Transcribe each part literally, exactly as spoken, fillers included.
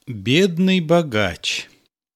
Бедный богач.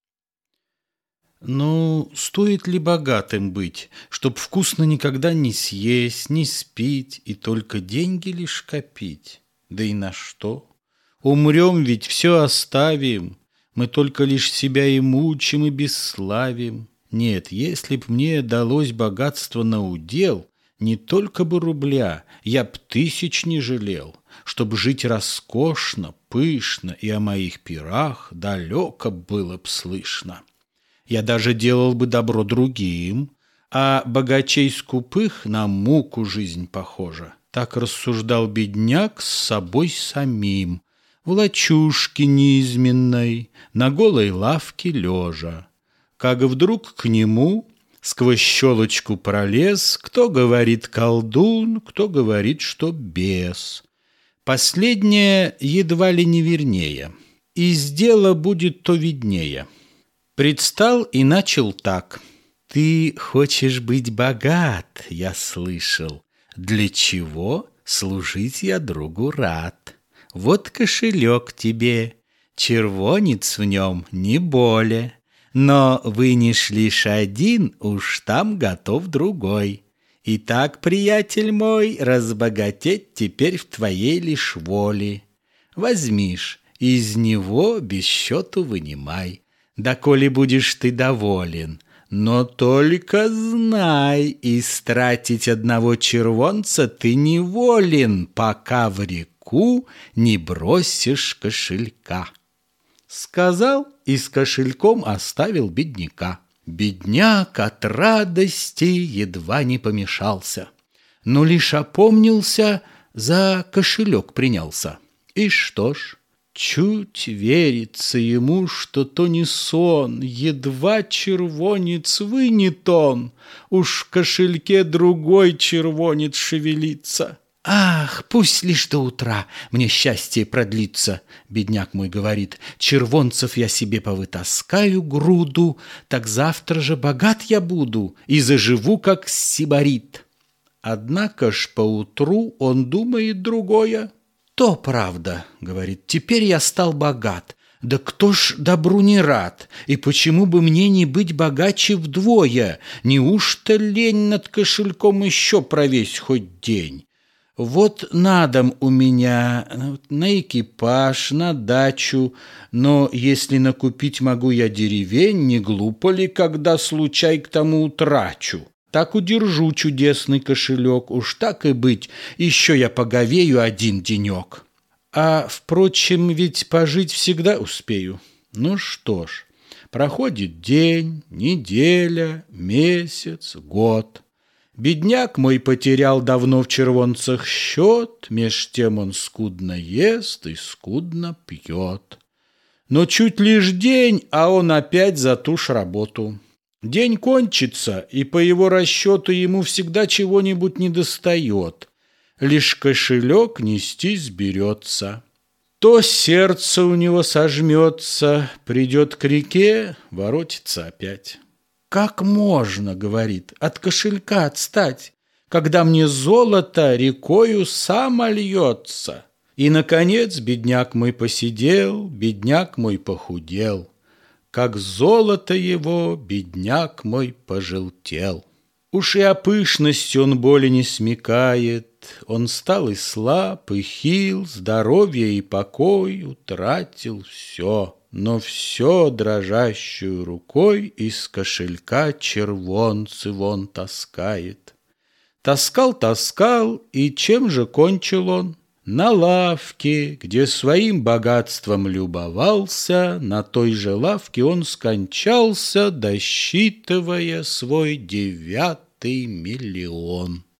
Ну, стоит ли богатым быть, чтоб вкусно никогда не съесть, не спить и только деньги лишь копить? Да и на что? Умрем, ведь все оставим, мы только лишь себя и мучим, и бесславим. Нет, если б мне далось богатство на удел, не только бы рубля, я б тысяч не жалел, чтоб жить роскошно, пышно, и о моих пирах далеко было б слышно. Я даже делал бы добро другим, а богачей скупых на муку жизнь похожа. Так рассуждал бедняк с собой самим, в лачушке низменной, на голой лавке лежа. Как вдруг к нему сквозь щелочку пролез, кто говорит колдун, кто говорит, что бес. Последнее едва ли не вернее, из дела будет то виднее. Предстал и начал так: «Ты хочешь быть богат, я слышал. Для чего? Служить я другу рад. Вот кошелек тебе, червонец в нем не более. Но вынешь лишь один, уж там готов другой. Итак, приятель мой, разбогатеть теперь в твоей лишь воле. Возьмишь, из него без счету вынимай. Да коли будешь ты доволен, но только знай, истратить одного червонца ты не волен, пока в реку не бросишь кошелька». Сказал и с кошельком оставил бедняка. Бедняк от радости едва не помешался, но лишь опомнился, за кошелек принялся. И что ж, чуть верится ему, что то не сон, едва червонец вынет он, уж в кошельке другой червонец шевелится. «Ах, пусть лишь до утра мне счастье продлится», — бедняк мой говорит, «червонцев я себе повытаскаю груду, так завтра же богат я буду и заживу, как сибарит». Однако ж поутру он думает другое. «То правда, — говорит, — теперь я стал богат, да кто ж добру не рад, и почему бы мне не быть богаче вдвое? Неужто лень над кошельком еще провесь хоть день? Вот на дом у меня, на экипаж, на дачу, но если накупить могу я деревень, не глупо ли, когда случай к тому утрачу? Так удержу чудесный кошелек, уж так и быть, еще я поговею один денек. А, впрочем, ведь пожить всегда успею. Ну что ж, проходит день, неделя, месяц, год. Бедняк мой потерял давно в червонцах счет, меж тем он скудно ест и скудно пьет. Но чуть лишь день, а он опять за ту ж работу. День кончится, и по его расчету ему всегда чего-нибудь недостает. Лишь кошелек нестись берется. То сердце у него сожмется, придет к реке, воротится опять. «Как можно, — говорит, — от кошелька отстать, когда мне золото рекою само льется?» И, наконец, бедняк мой посидел, бедняк мой похудел. Как золото его, бедняк мой пожелтел. Уж и о пышности он боли не смекает, он стал и слаб, и хил, здоровье и покой утратил все. Но все дрожащую рукой из кошелька червонцы вон таскает. Таскал-таскал, и чем же кончил он? На лавке, где своим богатством любовался, на той же лавке он скончался, досчитывая свой девятый миллион.